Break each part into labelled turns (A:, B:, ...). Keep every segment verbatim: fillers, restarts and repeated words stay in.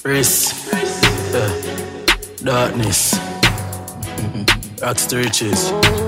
A: Race, yeah. Darkness, rocks to riches.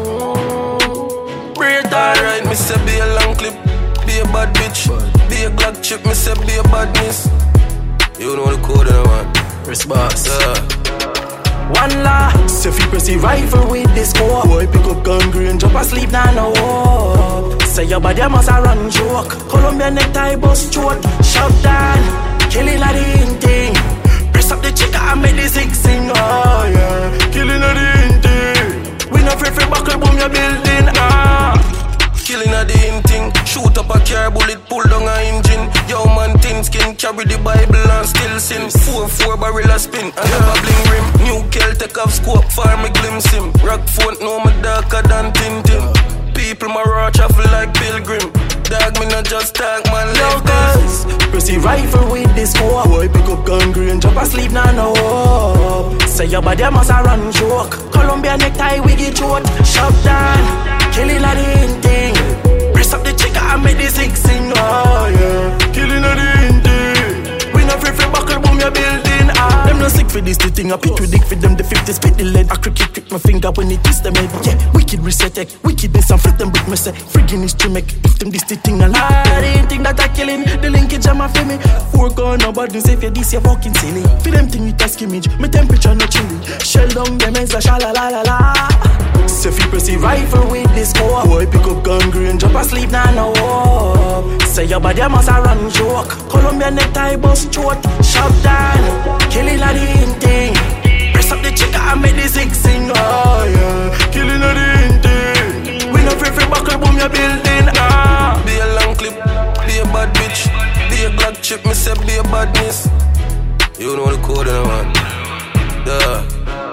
B: Breathe alright, me say be a long clip, be a bad bitch, be a Glock chip, me say be a badness. You know the code I want.
A: Race boss,
B: yeah.
C: One law, say fi press the rifle with the scope. Boy pick up gun green, jump asleep now no hope. Say your body must a run joke. Columbia necktie bust throat. Shut down, killing a the in thing. Press up the chica and make the six sing. Oh yeah, killing a the in thing. We no free free buckle boom your building. Ah,
B: killing a the in thing. Shoot up a car, bullet pull down a engine. Yo man thin skin, carry the Bible and still sin. Four four barrel a spin, I have a bling rim. New Kel take off scope, fire me glimpse him. Rock phone, no me darker than Tintin. People my raw travel like pilgrim. Dog me not just talk man, live this.
C: Press the rifle with the scope. Boy pick up gun green, jump asleep now no hope. Say your body must a run joke. Columbia necktie we get throat. Shut down, killing a the in thing. Press up the chica and make the six sing. Oh yeah, killing a the in thing. We no free free buckle boom your building. Ah, them no sick for this the thing. I pit with dick for them the fifty spit the lead. I cricket kick my finger when it twist them head. Yeah, wicked reset tech, wickedness and flip them brick me say. Friggin' is to make if them this the thing and I didn't think that I killing. The linkage I'm a feel me. Four gun nobody say if you this you fucking silly. For them thing with a skimmage, my temperature no chilly. Shell down them and say shala la la la. Say if you press the rifle with the scope. Boy pick up gun green, jump asleep now no hope. Say your body must a run joke. Columbia necktie bust throat. Shut down, killing a the in thing. Press up the chica and make the six sing. Oh yeah, killing a the in thing. We no free free buckle boom your building. Ah,
B: be a long clip, be a bad bitch, be a Glock chip, me say be a badness. You know the code I want. Yeah.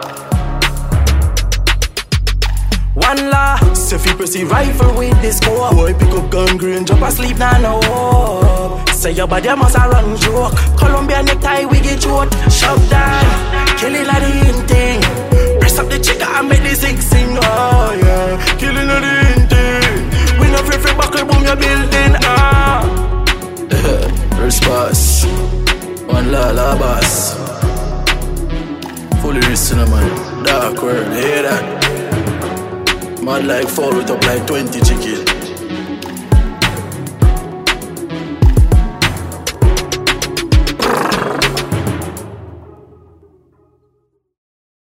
C: One law, say fi press the rifle with the scope. Boy pick up gun green, jump asleep now no hope. Say your body must a run joke. Columbia necktie we get throat. Shut down, killing a the in thing. Press up the chica and make the six sing. Oh yeah, killing a the in thing. We no free free buckle boom your building. Ah,
A: Race boss, one la la boss. Fully wrist in man, dark world, hear that? Man like fall with up like twenty chicken.